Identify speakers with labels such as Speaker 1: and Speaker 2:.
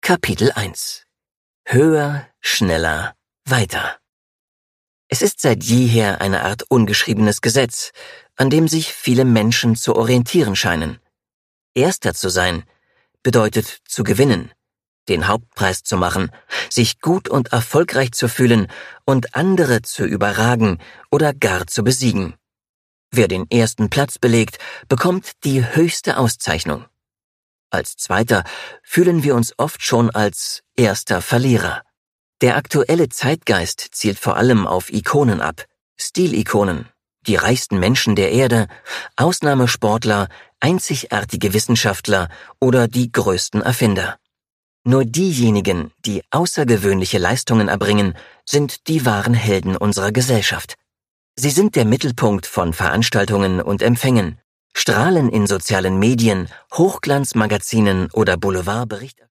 Speaker 1: Kapitel 1: Höher, schneller, weiter. Es ist seit jeher eine Art ungeschriebenes Gesetz, an dem sich viele Menschen zu orientieren scheinen. Erster zu sein bedeutet zu gewinnen, den Hauptpreis zu machen, sich gut und erfolgreich zu fühlen und andere zu überragen oder gar zu besiegen. Wer den ersten Platz belegt, bekommt die höchste Auszeichnung. Als Zweiter fühlen wir uns oft schon als erster Verlierer. Der aktuelle Zeitgeist zielt vor allem auf Ikonen ab, Stilikonen, die reichsten Menschen der Erde, Ausnahmesportler, einzigartige Wissenschaftler oder die größten Erfinder. Nur diejenigen, die außergewöhnliche Leistungen erbringen, sind die wahren Helden unserer Gesellschaft. Sie sind der Mittelpunkt von Veranstaltungen und Empfängen, strahlen in sozialen Medien, Hochglanzmagazinen oder Boulevardberichten.